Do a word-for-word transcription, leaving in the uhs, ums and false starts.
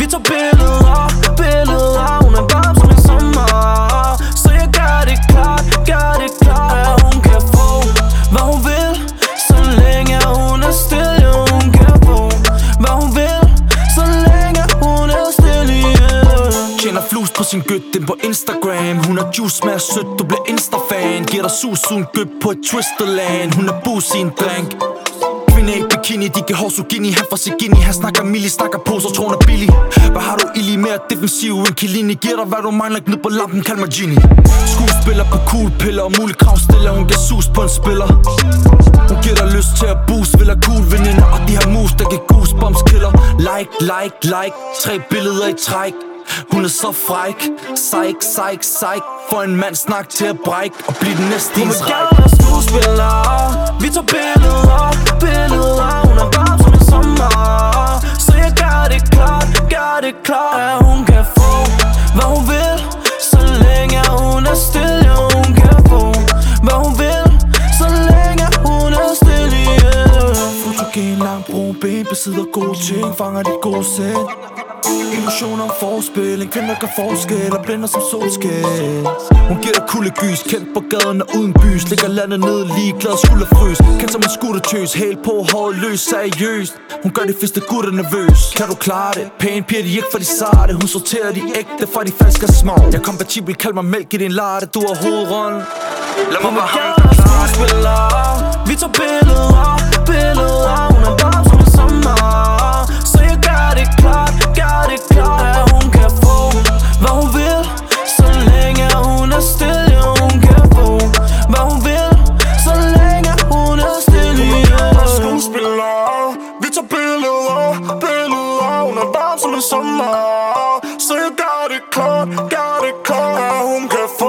tager billeder, billeder. Hun er varm som en sommer, så jeg gør det klart, gør det klart, at hun kan få, hvad hun vil, så længe hun er stille. Hun kan få, hvad hun vil, så længe hun er stille, yeah. Tjener flus på sin gøt, den på Instagram. Hun er juice, smager sødt, du bliver Insta-fan. Giver dig sus uden gøt på et Twisterland. Hun er booze i en drink. Kvinde i bikini, de kan Horsugini. Han får Sigini, han snakker milli, snakker på, så tror hun er billig. Hvad har du illig, mere defensiv end Chiellini? Giver dig hvad du mangler, gnid på lampen, kald mig Genie. Skuespiller på kuglepiller og mulig kravstiller. Hun giver sus på en spiller. Hun giver dig lyst til at boost, vil have cool veninder. Og de har mus, der giver goosebumps killer. Like, like, like, tre billeder i træk. Hun er så fræk, psyk, psyk, psyk. For en mand snak til at brække og blive den næste ens ræk. Hun vil gerne være skuespiller. Vi tager billeder, billeder. Hun er varm som en sommer, så jeg gør det klart, gør det klart, at hun kan få, hvad hun vil, så længe hun er stille. Hun kan få, hvad hun vil, så længe hun er stille, yeah. Fotogen, lang brun ben, besidder gode ting, fanger dit gode sind. Emotioner om forspil, en kvinde der gør forskel og blænder som solskin. Hun giver dig kuldegys, kendt på gaden og uden bys. Ligger landet ned, ligeglad, skulderfrys. Kendt som en skuttertøs, hæl på, håret løs, seriøst. Hun gør de fleste gutter nervøs. Kan du klare det? Pæne piger, de ikke for de sarte. Hun sorterer de ægte fra de falske små. Jeg er kompatibel, kald mig mælk i din latte. Du har hovedrollen. Lad mig være ham, der klarer det. Vi tager billeder, billeder. Hun er varm som en sommer, så jeg gør det klart, gør det klart, at hun kan få, hvad hun vil, så længe hun er stille. Hun kan få, hvad hun vil, så længe hun er stille, yeah. Skuespiller, vi tager billeder, billeder. Hun er varm som en sommer, så jeg gør det klart, gør det klart, at hun kan få,